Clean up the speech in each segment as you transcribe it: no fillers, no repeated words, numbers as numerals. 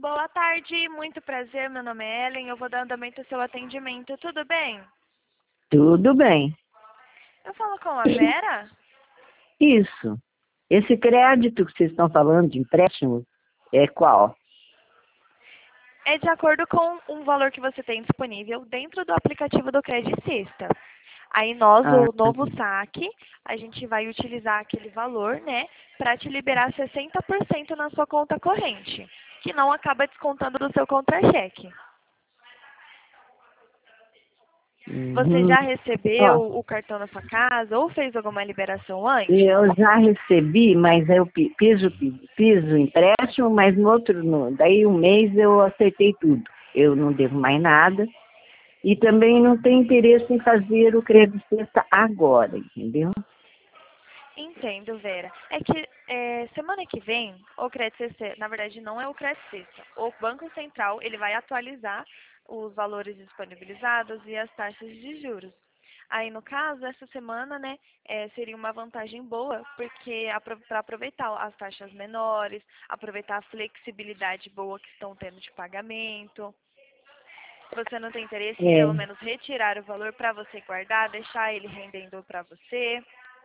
Boa tarde, muito prazer, meu nome é Ellen, eu vou dar andamento ao seu atendimento, tudo bem? Tudo bem. Eu falo com a Vera? Isso. Esse crédito que vocês estão falando de empréstimo é qual? É de acordo com um valor que você tem disponível dentro do aplicativo do Credicista. Aí nós, Ah, o novo saque, a gente vai utilizar aquele valor, né, para te liberar 60% na sua conta corrente, que não acaba descontando do seu contra-cheque. Você uhum. já Ó, recebeu o cartão na sua casa ou fez alguma liberação antes? eu já recebi, mas eu fiz o empréstimo, mas no outro, daí um mês eu acertei tudo. Eu não devo mais nada e também não tenho interesse em fazer o crédito sexta agora, entendeu? Entendo, Vera. É que semana que vem, o Crédito Sexta, na verdade não é o Crédito Sexta, o Banco Central ele vai atualizar os valores disponibilizados e as taxas de juros. Aí, no caso, essa semana, né, seria uma vantagem boa, porque para aproveitar as taxas menores, aproveitar a flexibilidade boa que estão tendo de pagamento. Você não tem interesse em pelo É. menos retirar o valor para você guardar, deixar ele rendendo para você?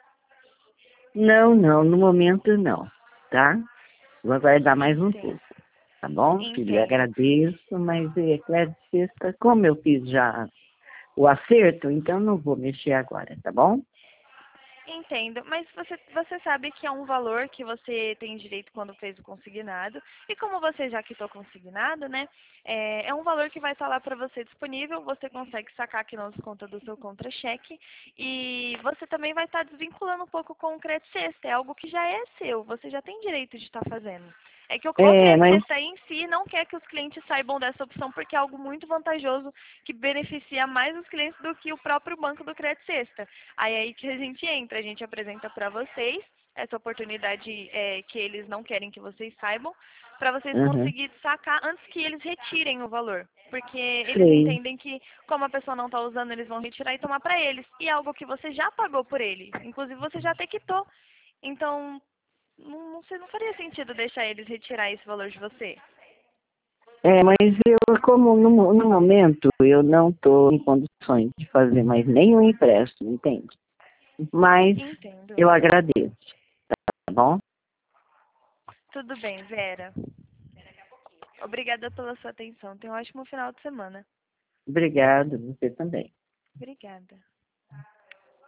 Não, não, no momento não, tá? Vou aguardar mais um Entendo. pouco. Tá bom, filho? Eu Entendo. agradeço, mas crédito sexta, como eu fiz já o acerto, então não vou mexer agora, tá bom? Entendo, mas você sabe que é um valor que você tem direito quando fez o consignado. E como você já quitou consignado, né? É um valor que vai estar lá para você disponível. Você consegue sacar aqui na conta do seu contra-cheque. E você também vai estar desvinculando um pouco com o crédito sexta. É algo que já é seu. Você já tem direito de estar fazendo. É que o É, crédito mas sexta em si não quer que os clientes saibam dessa opção porque é algo muito vantajoso que beneficia mais os clientes do que o próprio banco do crédito sexta. Aí é aí que a gente entra, a gente apresenta para vocês essa oportunidade que eles não querem que vocês saibam, para vocês uhum, conseguirem sacar antes que eles retirem o valor. Porque eles sei. entendem que, como a pessoa não está usando, eles vão retirar e tomar para eles. E é algo que você já pagou por ele. Inclusive, você já até quitou. Então, não faria sentido deixar eles retirar esse valor de você. É, mas eu, como no momento, eu não estou em condições de fazer mais nenhum empréstimo, entende? Mas Entendo. eu agradeço, tá bom? Tudo bem, Vera. Obrigada pela sua atenção. Tenha um ótimo final de semana. Obrigado, você também. Obrigada.